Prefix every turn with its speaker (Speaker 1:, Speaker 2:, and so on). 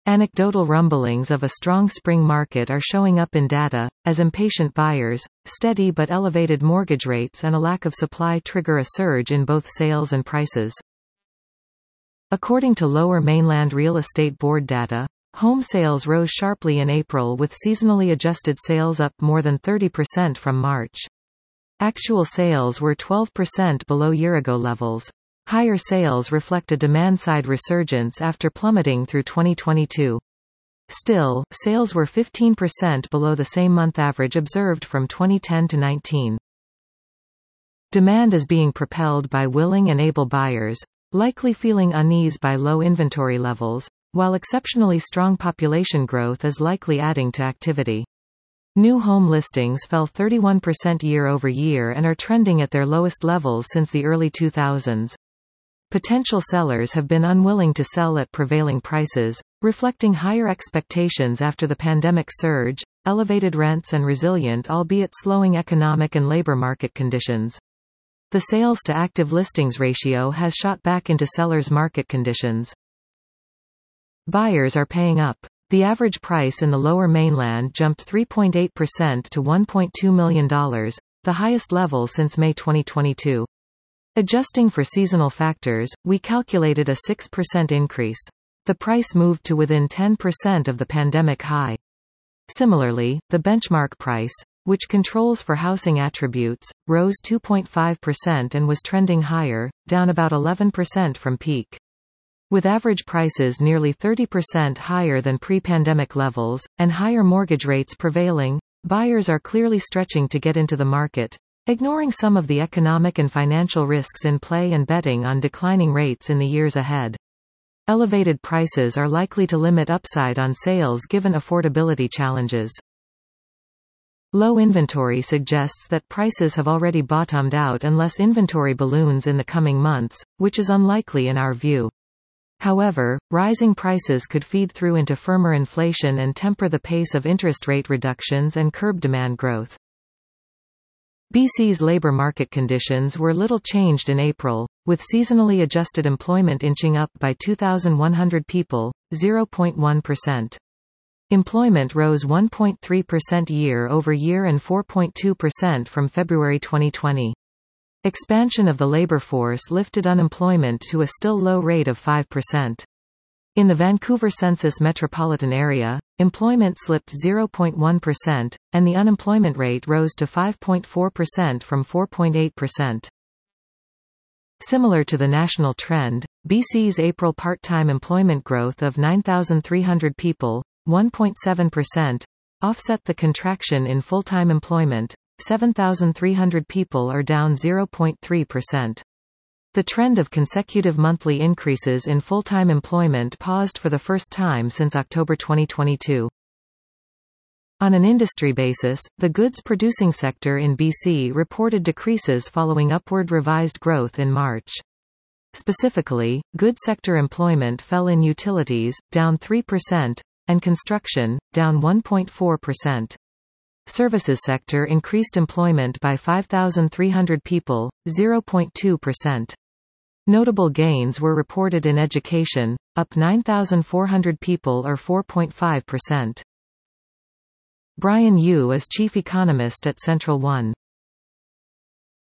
Speaker 1: Anecdotal rumblings of a strong spring market are showing up in data, as impatient buyers, steady but elevated mortgage rates and a lack of supply trigger a surge in both sales and prices. According to Lower Mainland Real Estate Board data, home sales rose sharply in April with seasonally adjusted sales up more than 30% from March. Actual sales were 12% below year-ago levels. Higher sales reflect a demand-side resurgence after plummeting through 2022. Still, sales were 15% below the same month average observed from 2010 to 19. Demand is being propelled by willing and able buyers, likely feeling unease by low inventory levels, while exceptionally strong population growth is likely adding to activity. New home listings fell 31% year-over-year and are trending at their lowest levels since the early 2000s. Potential sellers have been unwilling to sell at prevailing prices, reflecting higher expectations after the pandemic surge, elevated rents and resilient albeit slowing economic and labor market conditions. The sales to active listings ratio has shot back into sellers' market conditions. Buyers are paying up. The average price in the Lower Mainland jumped 3.8% to $1.2 million, the highest level since May 2022. Adjusting for seasonal factors, we calculated a 6% increase. The price moved to within 10% of the pandemic high. Similarly, the benchmark price, which controls for housing attributes, rose 2.5% and was trending higher, down about 11% from peak. With average prices nearly 30% higher than pre-pandemic levels, and higher mortgage rates prevailing, buyers are clearly stretching to get into the market, ignoring some of the economic and financial risks in play and betting on declining rates in the years ahead. Elevated prices are likely to limit upside on sales given affordability challenges. Low inventory suggests that prices have already bottomed out unless inventory balloons in the coming months, which is unlikely in our view. However, rising prices could feed through into firmer inflation and temper the pace of interest rate reductions and curb demand growth. BC's labor market conditions were little changed in April, with seasonally adjusted employment inching up by 2,100 people, 0.1%. Employment rose 1.3% year-over-year and 4.2% from February 2020. Expansion of the labor force lifted unemployment to a still low rate of 5%. In the Vancouver Census metropolitan area, employment slipped 0.1%, and the unemployment rate rose to 5.4% from 4.8%. Similar to the national trend, BC's April part-time employment growth of 9,300 people, 1.7%, offset the contraction in full-time employment, 7,300 people are down 0.3%. The trend of consecutive monthly increases in full-time employment paused for the first time since October 2022. On an industry basis, the goods-producing sector in BC reported decreases following upward revised growth in March. Specifically, goods sector employment fell in utilities, down 3%, and construction, down 1.4%. Services sector increased employment by 5,300 people, 0.2%. Notable gains were reported in education, up 9,400 people or 4.5%. Brian Yu is chief economist at Central One.